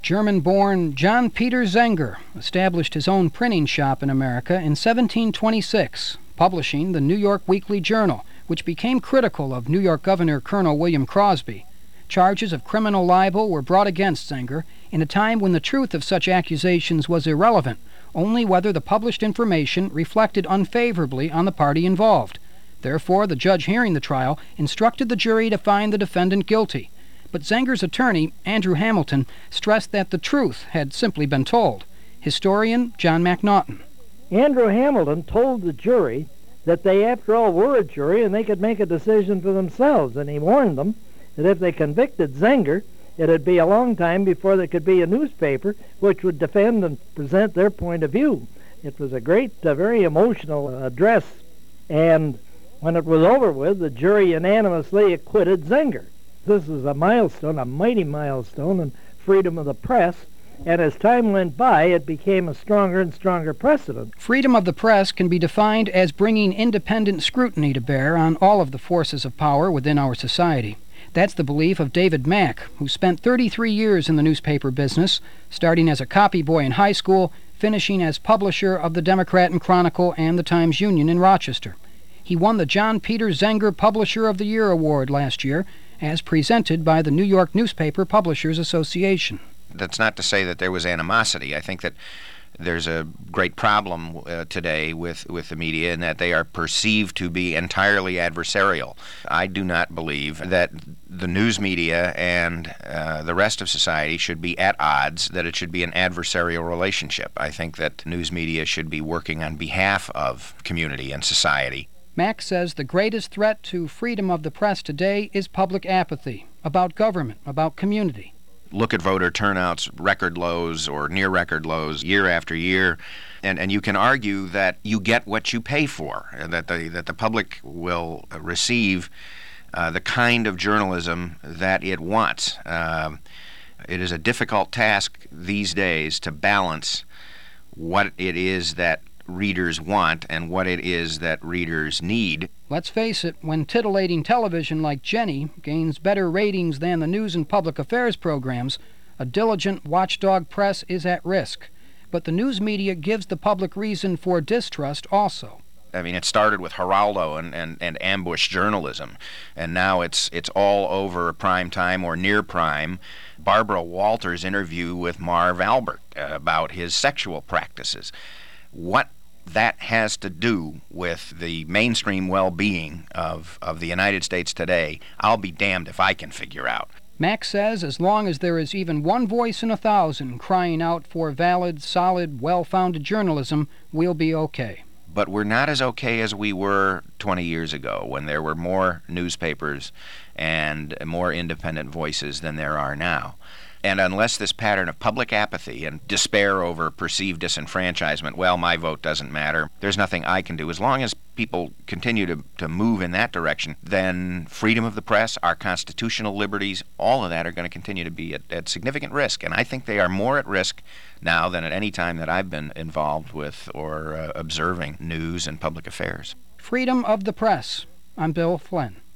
German-born John Peter Zenger established his own printing shop in America in 1726, publishing the New York Weekly Journal, which became critical of New York Governor Colonel William Crosby. Charges of criminal libel were brought against Zenger in a time when the truth of such accusations was irrelevant, only whether the published information reflected unfavorably on the party involved. Therefore, the judge hearing the trial instructed the jury to find the defendant guilty. But Zenger's attorney, Andrew Hamilton, stressed that the truth had simply been told. Historian John McNaughton. Andrew Hamilton told the jury that they, after all, were a jury and they could make a decision for themselves, and he warned them that if they convicted Zenger, it'd be a long time before there could be a newspaper which would defend and present their point of view. It was a great, very emotional address, and when it was over with, the jury unanimously acquitted Zenger. This is a milestone, a mighty milestone in freedom of the press, and as time went by, it became a stronger and stronger precedent. Freedom of the press can be defined as bringing independent scrutiny to bear on all of the forces of power within our society. That's the belief of David Mack, who spent 33 years in the newspaper business, starting as a copy boy in high school, finishing as publisher of the Democrat and Chronicle and the Times-Union in Rochester. He won the John Peter Zenger Publisher of the Year Award last year, as presented by the New York Newspaper Publishers Association. That's not to say that there was animosity. I think that there's a great problem today with the media in that they are perceived to be entirely adversarial. I do not believe that the news media and the rest of society should be at odds, that it should be an adversarial relationship. I think that news media should be working on behalf of community and society. Mack says the greatest threat to freedom of the press today is public apathy about government, about community. Look at voter turnouts, record lows or near record lows year after year, and you can argue that you get what you pay for, that the public will receive the kind of journalism that it wants. It is a difficult task these days to balance what it is that readers want and what it is that readers need. Let's face it, when titillating television like Jenny gains better ratings than the news and public affairs programs, a diligent watchdog press is at risk. But the news media gives the public reason for distrust also. I mean, it started with Geraldo and ambush journalism, and now it's all over prime time or near prime. Barbara Walters' interview with Marv Albert about his sexual practices. What that has to do with the mainstream well-being of the United States today, I'll be damned if I can figure out. Mack says as long as there is even one voice in 1,000 crying out for valid, solid, well-founded journalism, we'll be okay. But we're not as okay as we were 20 years ago when there were more newspapers and more independent voices than there are now. And unless this pattern of public apathy and despair over perceived disenfranchisement, well, my vote doesn't matter, there's nothing I can do. As long as people continue to move in that direction, then freedom of the press, our constitutional liberties, all of that are going to continue to be at significant risk. And I think they are more at risk now than at any time that I've been involved with or observing news and public affairs. Freedom of the press. I'm Bill Flynn.